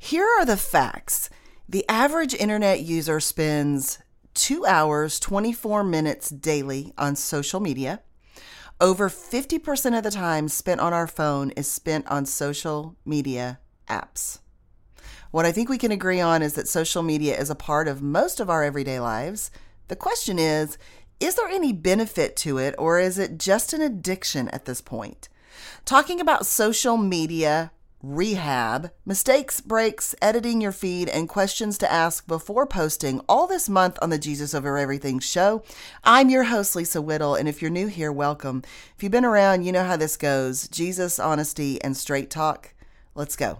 Here are the facts. The average internet user spends 2 hours, 24 minutes daily on social media. Over 50% of the time spent on our phone is spent on social media apps. What I think we can agree on is that social media is a part of most of our everyday lives. The question is there any benefit to it, or is it just an addiction at this point? Talking about social media rehab, mistakes, breaks, editing your feed, and questions to ask before posting all this month on the Jesus Over Everything show. I'm your host, Lisa Whittle, and if you're new here, welcome. If you've been around, you know how this goes. Jesus, honesty, and straight talk. Let's go.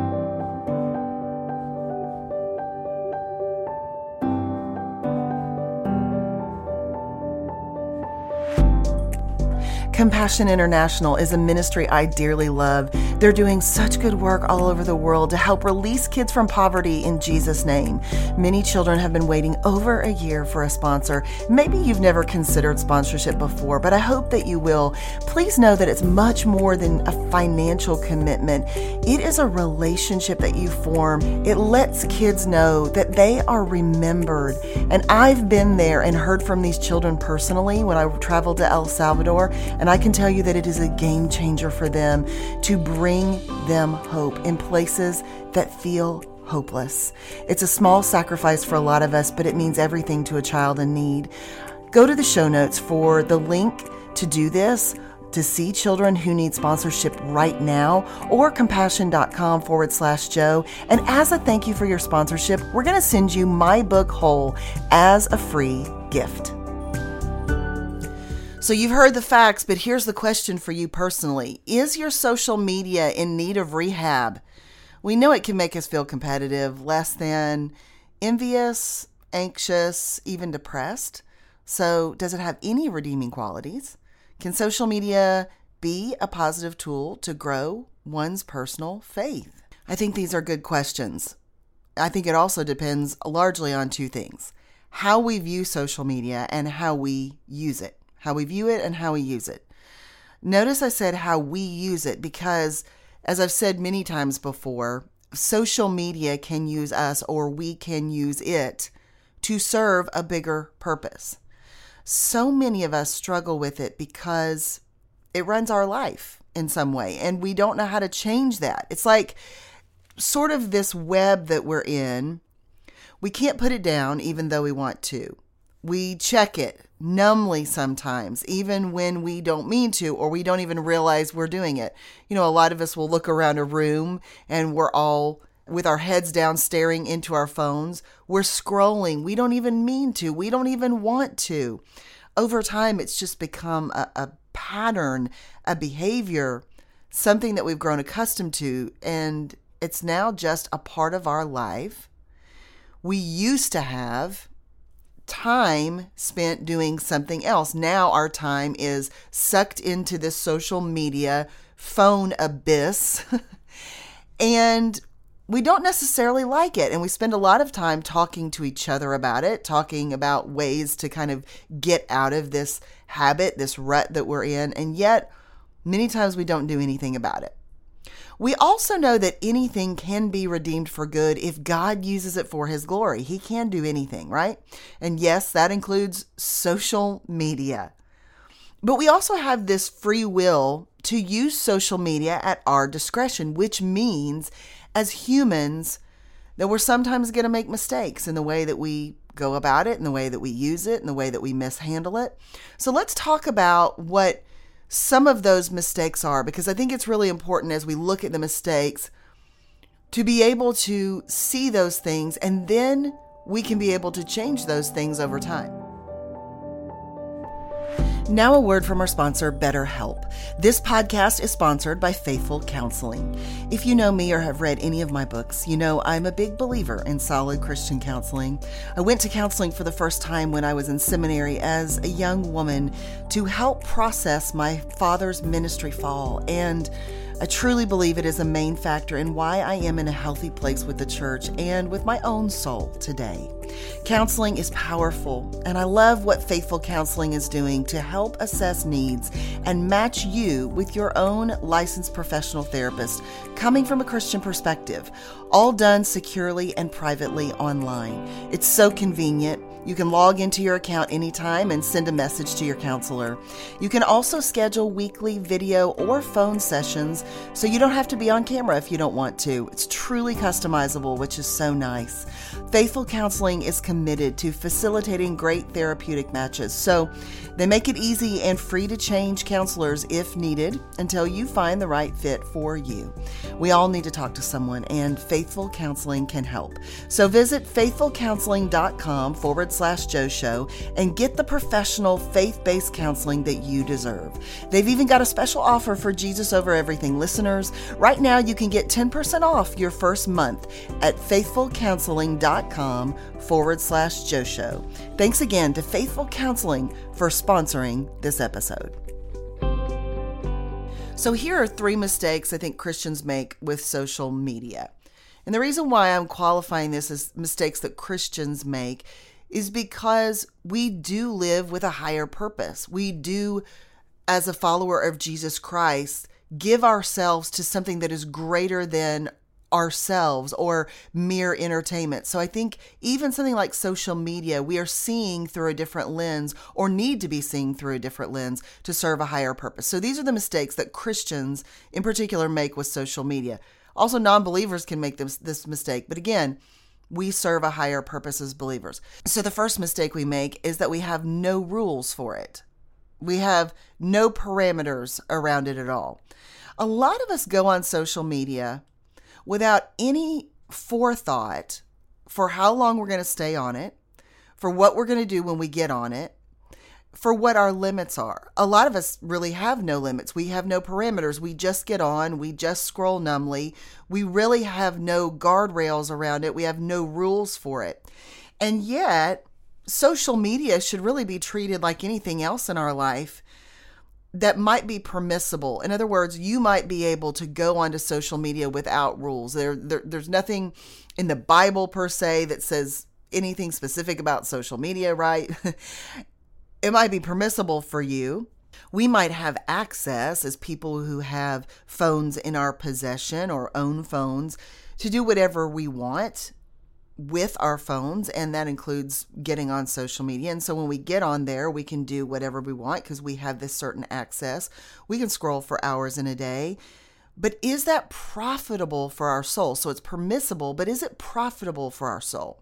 Compassion International is a ministry I dearly love. They're doing such good work all over the world to help release kids from poverty in Jesus' name. Many children have been waiting over a year for a sponsor. Maybe you've never considered sponsorship before, but I hope that you will. Please know that it's much more than a financial commitment. It is a relationship that you form. It lets kids know that they are remembered. And I've been there and heard from these children personally when I traveled to El Salvador, and I can tell you that it is a game changer for them to bring them hope in places that feel hopeless. It's a small sacrifice for a lot of us, but it means everything to a child in need. Go to the show notes for the link to do this, to see children who need sponsorship right now, or compassion.com/Joe. And as a thank you for your sponsorship, we're going to send you my book Whole as a free gift. So you've heard the facts, but here's the question for you personally. Is your social media in need of rehab? We know it can make us feel competitive, less than, envious, anxious, even depressed. So does it have any redeeming qualities? Can social media be a positive tool to grow one's personal faith? I think these are good questions. I think it also depends largely on two things: how we view social media and how we use it. How we view it and how we use it. Notice I said how we use it because, as I've said many times before, social media can use us, or we can use it to serve a bigger purpose. So many of us struggle with it because it runs our life in some way, and we don't know how to change that. It's like sort of this web that we're in. We can't put it down even though we want to. We check it numbly sometimes, even when we don't mean to, or we don't even realize we're doing it. You know, a lot of us will look around a room and we're all with our heads down staring into our phones. We're scrolling. We don't even mean to. We don't even want to. Over time, it's just become a pattern, a behavior, something that we've grown accustomed to, and it's now just a part of our life. We used to have time spent doing something else. Now our time is sucked into this social media phone abyss and we don't necessarily like it. And we spend a lot of time talking to each other about it, talking about ways to kind of get out of this habit, this rut that we're in. And yet many times we don't do anything about it. We also know that anything can be redeemed for good if God uses it for His glory. He can do anything, right? And yes, that includes social media. But we also have this free will to use social media at our discretion, which means as humans that we're sometimes going to make mistakes in the way that we go about it, in the way that we use it, in the way that we mishandle it. So let's talk about what some of those mistakes are, because I think it's really important as we look at the mistakes to be able to see those things, and then we can be able to change those things over time. Now a word from our sponsor, BetterHelp. This podcast is sponsored by Faithful Counseling. If you know me or have read any of my books, you know I'm a big believer in solid Christian counseling. I went to counseling for the first time when I was in seminary as a young woman to help process my father's ministry fall. And I truly believe it is a main factor in why I am in a healthy place with the church and with my own soul today. Counseling is powerful, and I love what Faithful Counseling is doing to help assess needs and match you with your own licensed professional therapist coming from a Christian perspective, all done securely and privately online. It's so convenient. You can log into your account anytime and send a message to your counselor. You can also schedule weekly video or phone sessions so you don't have to be on camera if you don't want to. It's truly customizable, which is so nice. Faithful Counseling is committed to facilitating great therapeutic matches, so they make it easy and free to change counselors if needed until you find the right fit for you. We all need to talk to someone, and Faithful Counseling can help. So visit faithfulcounseling.com/Joe Show and get the professional faith-based counseling that you deserve. They've even got a special offer for Jesus Over Everything listeners. Right now, you can get 10% off your first month at faithfulcounseling.com/Joe Show. Thanks again to Faithful Counseling for sponsoring this episode. So here are 3 mistakes I think Christians make with social media. And the reason why I'm qualifying this as mistakes that Christians make is because we do live with a higher purpose. We do, as a follower of Jesus Christ, give ourselves to something that is greater than ourselves or mere entertainment. So I think even something like social media, we are seeing through a different lens or need to be seeing through a different lens to serve a higher purpose. So these are the mistakes that Christians in particular make with social media. Also, non-believers can make this mistake. But again, we serve a higher purpose as believers. So the first mistake we make is that we have no rules for it. We have no parameters around it at all. A lot of us go on social media without any forethought for how long we're going to stay on it, for what we're going to do when we get on it, for what our limits are. A lot of us really have no limits. We have no parameters. We just get on. We just scroll numbly. We really have no guardrails around it. We have no rules for it. And yet, social media should really be treated like anything else in our life that might be permissible. In other words, you might be able to go onto social media without rules. There's nothing in the Bible per se that says anything specific about social media, right? It might be permissible for you. We might have access as people who have phones in our possession or own phones to do whatever we want with our phones, and that includes getting on social media. And so when we get on there, we can do whatever we want because we have this certain access. We can scroll for hours in a day. But is that profitable for our soul? So it's permissible, but is it profitable for our soul?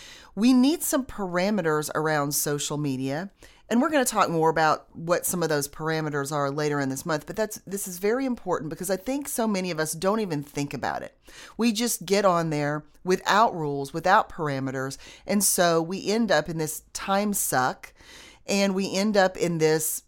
We need some parameters around social media. And we're going to talk more about what some of those parameters are later in this month. But this is very important because I think so many of us don't even think about it. We just get on there without rules, without parameters. And so we end up in this time suck. And we end up in this,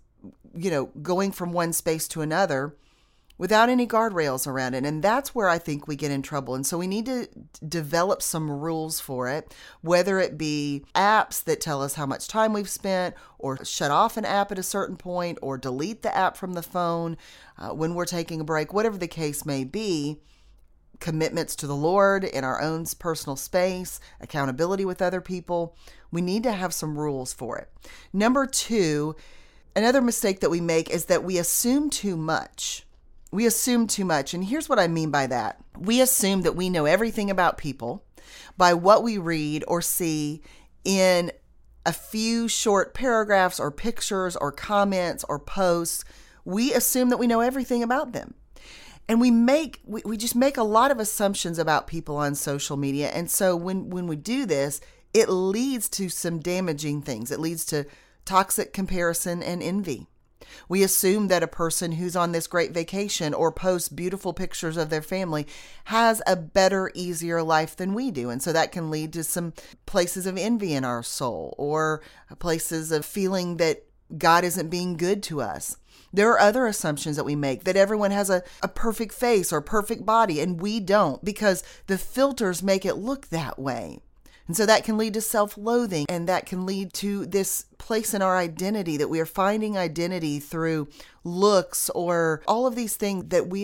going from one space to another without any guardrails around it. And that's where I think we get in trouble. And so we need to develop some rules for it, whether it be apps that tell us how much time we've spent, or shut off an app at a certain point, or delete the app from the phone when we're taking a break, whatever the case may be. Commitments to the Lord in our own personal space, accountability with other people. We need to have some rules for it. Number 2, another mistake that we make is that we assume too much. We assume too much. And here's what I mean by that. We assume that we know everything about people by what we read or see in a few short paragraphs or pictures or comments or posts. We assume that we know everything about them. And we just make a lot of assumptions about people on social media. And so when we do this, it leads to some damaging things. It leads to toxic comparison and envy. We assume that a person who's on this great vacation or posts beautiful pictures of their family has a better, easier life than we do. And so that can lead to some places of envy in our soul or places of feeling that God isn't being good to us. There are other assumptions that we make, that everyone has a perfect face or perfect body, and we don't, because the filters make it look that way. And so that can lead to self-loathing, and that can lead to this place in our identity that we are finding identity through looks or all of these things that we are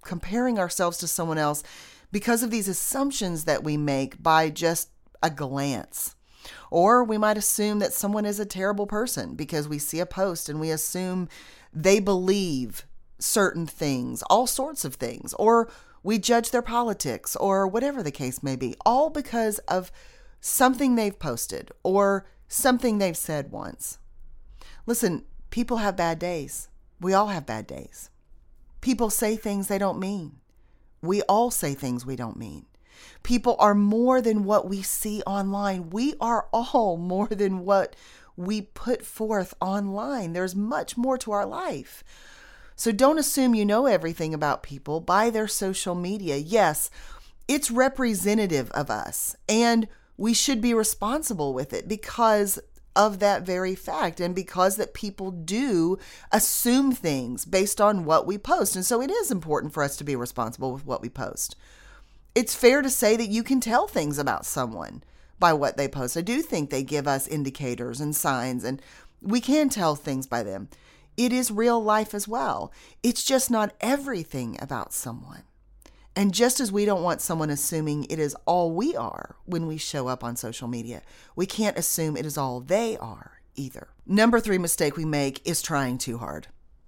comparing ourselves to someone else because of these assumptions that we make by just a glance. Or we might assume that someone is a terrible person because we see a post and we assume they believe certain things, all sorts of things, or we judge their politics or whatever the case may be, all because of something they've posted or something they've said once. Listen, people have bad days. We all have bad days. People say things they don't mean. We all say things we don't mean. People are more than what we see online. We are all more than what we put forth online. There's much more to our life. So don't assume you know everything about people by their social media. Yes, it's representative of us, and we should be responsible with it because of that very fact, and because that people do assume things based on what we post. And so it is important for us to be responsible with what we post. It's fair to say that you can tell things about someone by what they post. I do think they give us indicators and signs, and we can tell things by them. It is real life as well. It's just not everything about someone. And just as we don't want someone assuming it is all we are when we show up on social media, we can't assume it is all they are either. Number 3 mistake we make is trying too hard.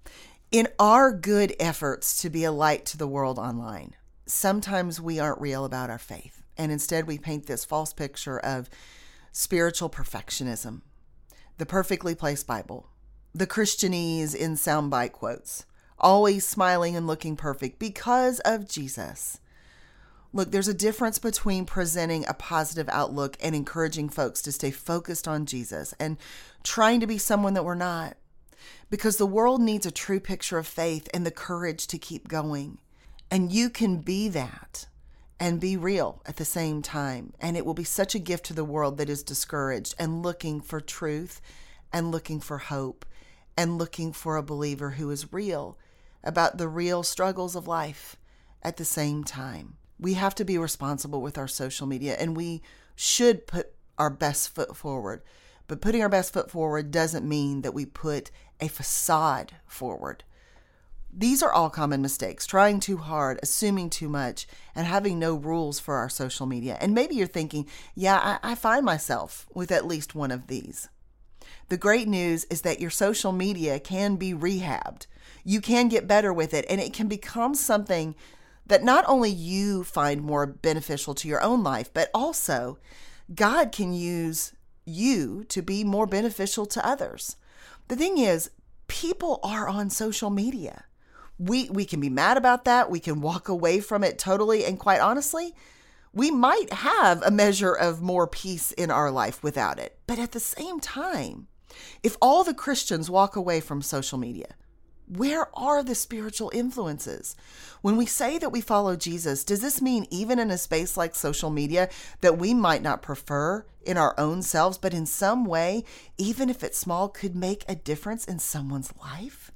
In our good efforts to be a light to the world online, sometimes we aren't real about our faith. And instead we paint this false picture of spiritual perfectionism, the perfectly placed Bible, the Christianese in soundbite quotes, always smiling and looking perfect because of Jesus. Look, there's a difference between presenting a positive outlook and encouraging folks to stay focused on Jesus and trying to be someone that we're not. Because the world needs a true picture of faith and the courage to keep going. And you can be that and be real at the same time. And it will be such a gift to the world that is discouraged and looking for truth and looking for hope and looking for a believer who is real about the real struggles of life at the same time. We have to be responsible with our social media, and we should put our best foot forward. But putting our best foot forward doesn't mean that we put a facade forward. These are all common mistakes: trying too hard, assuming too much, and having no rules for our social media. And maybe you're thinking, yeah, I find myself with at least one of these. The great news is that your social media can be rehabbed. You can get better with it, and it can become something that not only you find more beneficial to your own life, but also God can use you to be more beneficial to others. The thing is, people are on social media. We can be mad about that. We can walk away from it totally. And quite honestly, we might have a measure of more peace in our life without it. But at the same time, if all the Christians walk away from social media, where are the spiritual influences? When we say that we follow Jesus, does this mean even in a space like social media that we might not prefer in our own selves, but in some way, even if it's small, could make a difference in someone's life?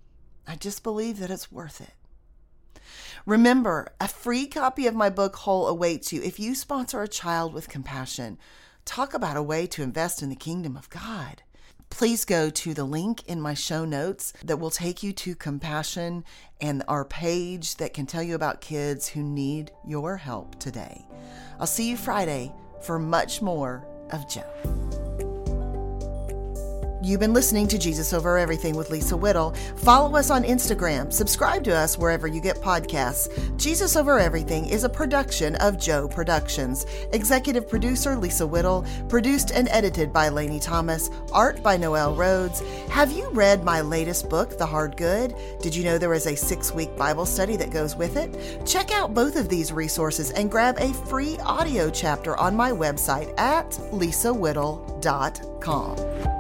I just believe that it's worth it. Remember, a free copy of my book, Whole, awaits you if you sponsor a child with compassion. Talk about a way to invest in the kingdom of God. Please go to the link in my show notes that will take you to Compassion and our page that can tell you about kids who need your help today. I'll see you Friday for much more of Joe. You've been listening to Jesus Over Everything with Lisa Whittle. Follow us on Instagram. Subscribe to us wherever you get podcasts. Jesus Over Everything is a production of Joe Productions. Executive producer Lisa Whittle. Produced and edited by Lainey Thomas. Art by Noel Rhodes. Have you read my latest book, The Hard Good? Did you know there is a 6-week Bible study that goes with it? Check out both of these resources and grab a free audio chapter on my website at lisawhittle.com.